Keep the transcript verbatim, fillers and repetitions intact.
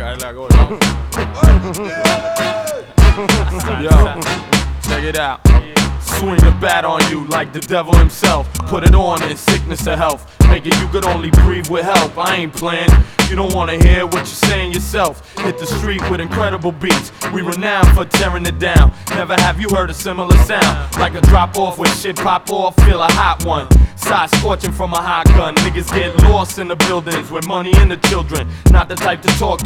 caerle a gordo. Yo, check it out. Swing the bat on you like the devil himself. Put it on in sickness or health. Make it you could only breathe with help. I ain't playing. You don't wanna hear what you're saying yourself. Hit the street with incredible beats. We renowned for tearing it down. Never have you heard a similar sound. Like a drop off when shit pop off. Feel a hot one. Side scorching from a hot gun. Niggas get lost in the buildings with money and the children. Not the type to talk